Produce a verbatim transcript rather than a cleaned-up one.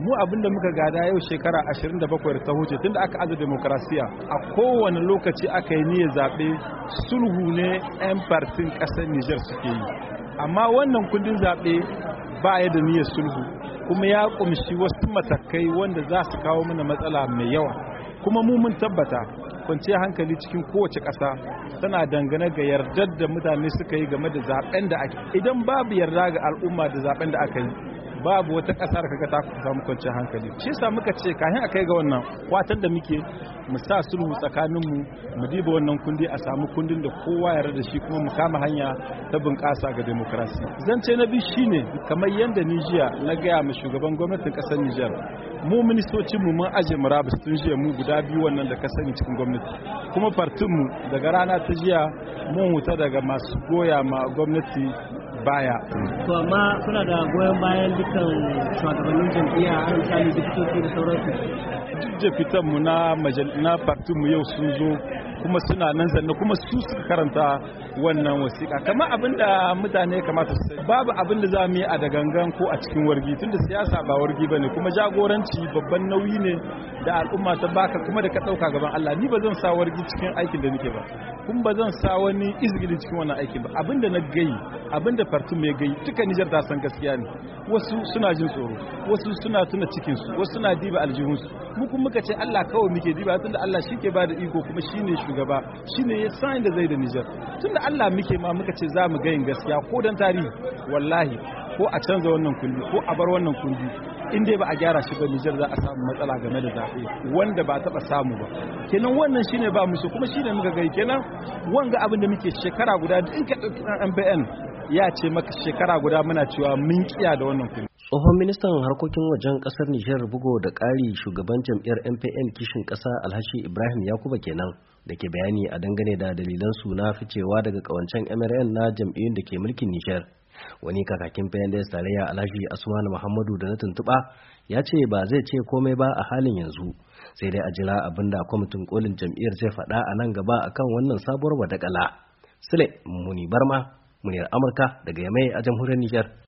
mu abinda muka gada yau shekara ashirin da bakwai ta huce tunda aka aza demokrasiya a kowane lokaci aka yi niyyar zaɓe sulhu ne 'yan partin ƙasar Nijar suke yi amma wannan kundin zaɓe ba ya da niyyar sulhu kuma ya ƙumshi wasu matakai wanda za su kawo mana matsala mai yawa kuma mu mun tabbata kwanciyar hankali cikin kowace ƙasa tana dangane ga yardar da mutane suka yi game da zaɓen da ake idan babu yarda ga al'umma da zaɓen da aka yi babu wata ƙasa da kaga ta samu kwanciyar hankali shi yasa muka ce kafin a kai ga wannan watan da muke mu sa sulhu tsakanin mu mu diba wannan kundi a samu kundin da kowa ya da shi kuma mu kama hanya ta bunƙasa ga demokrasi zance na biyu shine kamar yanda Nijiya na gaya ma shugaban gwamnatin ƙasar Nijar mu ministocin mu mun aje murabus tun jiya mu guda biyu wannan da ka sani cikin gwamnati kuma partin mu daga rana ta jiya mun huta daga masu goya ma gwamnati baya. To amma kuna da goyon bayan dukkan shugabannin jam'iyya a misali dukkoki da sauransu. Duk da fitan mu na na partin mu yau sun zo kuma suna nan zanne kuma su suka karanta wannan wasiƙa kamar abinda mutane kamata su babu abin da za mu yi a da gangan ko a cikin wargi tunda siyasa ba wargi bane kuma jagoranci babban nauyi ne da al'umma ta baka kuma da ka dauka gaban Allah ni ba zan sa wargi cikin aikin da nake ba kuma ba zan sa wani izgili cikin wannan aikin ba abinda na gayi abinda partin mai gayi duka Nijar ta san gaskiya ne wasu suna jin tsoro wasu suna tuna cikin su wasu suna diba aljihun su mu kuma muka ce Allah kawai muke diba tunda Allah shike ba da iko kuma shine shugaba shine ya san da zai da Nijar tunda Allah muke ma muka ce za mu gayin gaskiya ko dan tarihi wallahi ko a canza wannan kundi ko a bar wannan kundi in dai ba a gyara shi ba Nijar za a samu matsala game da zaɓe wanda ba taɓa samu ba kenan wannan shine ba musu kuma shine muka gai kenan wanga abin da muke shekara guda in ka ɗauki ɗan M P N ya ce maka shekara guda muna cewa mun kiya da wannan kundi. Tsohon ministan harkokin wajen kasar Nijar bugo da ƙari shugaban jam'iyyar M P N kishin ƙasa Alhashi Ibrahim Yakuba kenan da ke bayani a dangane da dalilan su na ficewa daga ƙawancen M R N na jam'iyyun da ke mulkin Nijar. Wani kakakin P N D S tarayya Alhaji Asmanu Muhammadu da na tuntuɓa ya ce ba zai ce komai ba a halin yanzu sai dai a jira abin da kwamitin kolin jam'iyyar zai faɗa a nan gaba akan wannan sabuwar wadakala. Sule Muni Barma, muryar Amurka daga Yamai a jamhuriyar Nijar.